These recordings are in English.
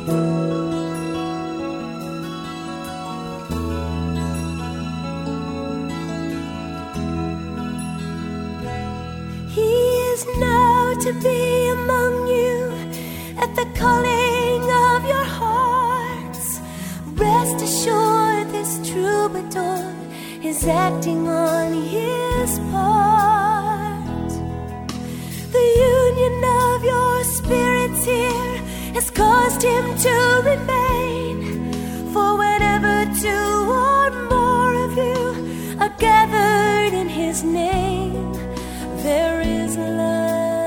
He is now to be among you at the calling of your hearts. Rest assured this troubadour is acting on his part. The union of your spirits here has caused him to remain. For whenever two or more of you are gathered in his name, there is love.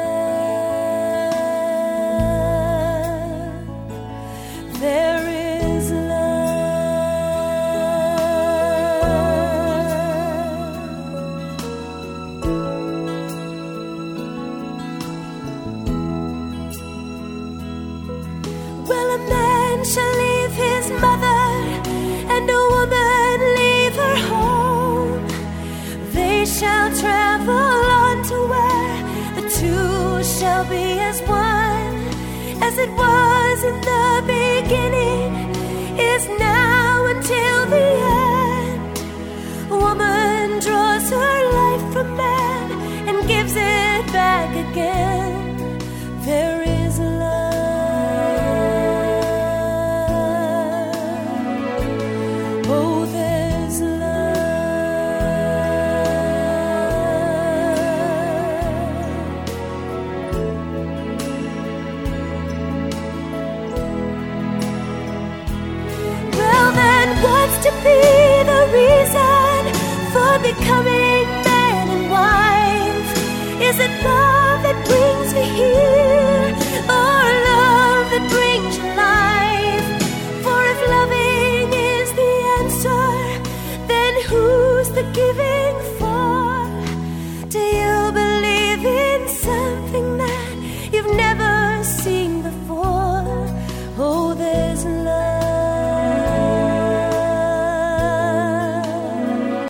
There is Well, a man shall leave his mother, and a woman leave her home. They shall travel on to where the two shall be as one. As it was in the beginning, is now until the end. A woman draws her life from man and gives it back again. There is love. Oh, there's what's to be the reason for becoming man and wife? Is it love?